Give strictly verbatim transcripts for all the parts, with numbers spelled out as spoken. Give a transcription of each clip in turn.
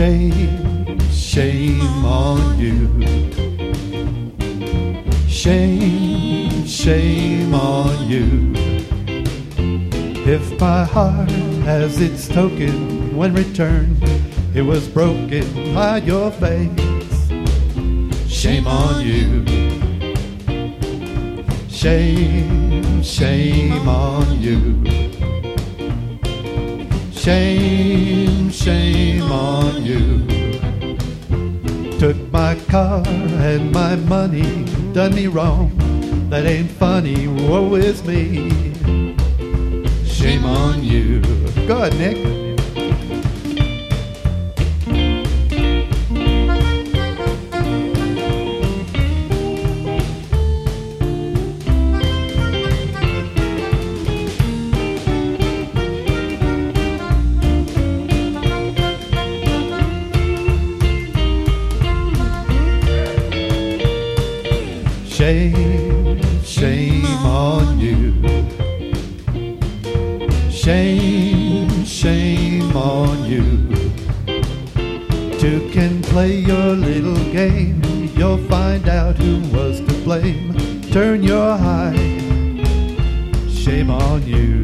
Shame, shame on you. Shame, shame on you. If my heart has its token when returned, it was broken by your face. Shame on you. Shame, shame on you. Shame, shame on you. Took my car and my money, done me wrong. That ain't funny, woe is me. Shame on you. Go ahead, Nick. Shame, shame on you. Shame, shame on you. Two can play your little game. You'll find out who was to blame. Turn your eye. Shame on you.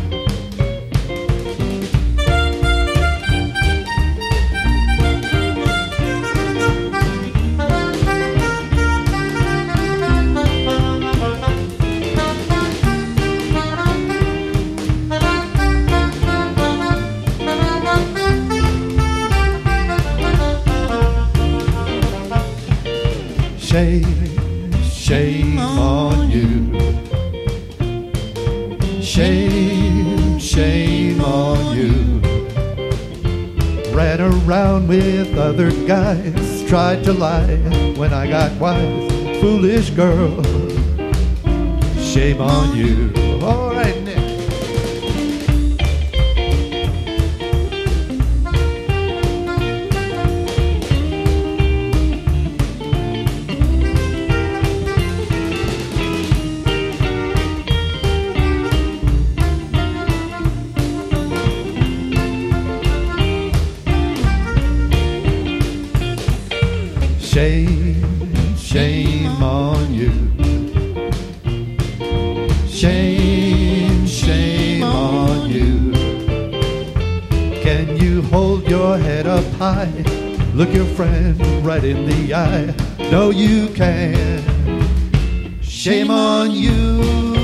Shame, shame on you. Shame, shame on you. Ran around with other guys, tried to lie when I got wise. Foolish girl, shame on you. All right, Nick. Shame, shame on you. Shame, shame on you. Can you hold your head up high? Look your friend right in the eye. No, you can't. Shame on you.